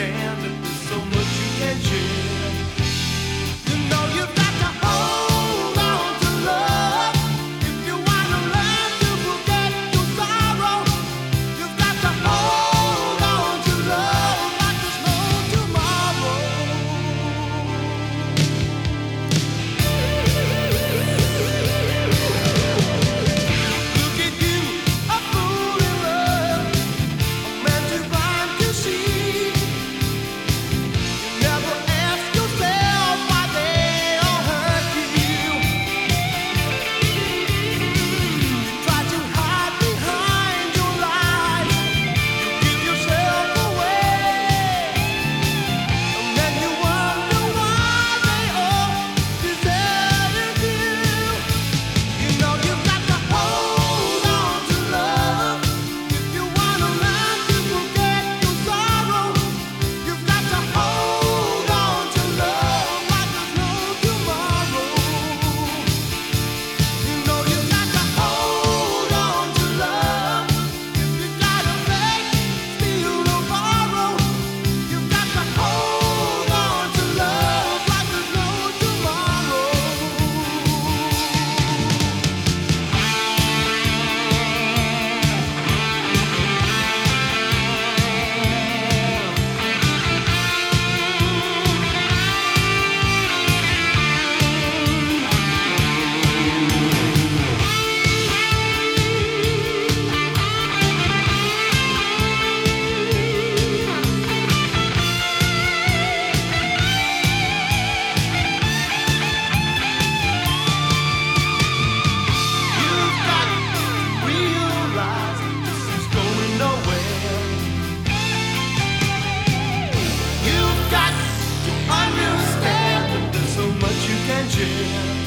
understand that there's so much you can share. You know you've got to hold on to love if you want to learn to forget your sorrow. You've got to hold on to love like there's no tomorrow. Look at you, a fool in love, a man too blind to see. You never ask yourself why they all hurt you. You try to hide behind your lies. You give yourself away, and then you wonder why they all deserted you. You know you've got to hold on to love if you want to learn to forget your sorrow. You've got to hold on to love like there's no tomorrow. You know you've got to hold on to love if you gotta beg, steal or borrow. You've got to hold on to love like there's no tomorrow. You've got to realize this is going nowhere. You've got to understand that there's so much you can share.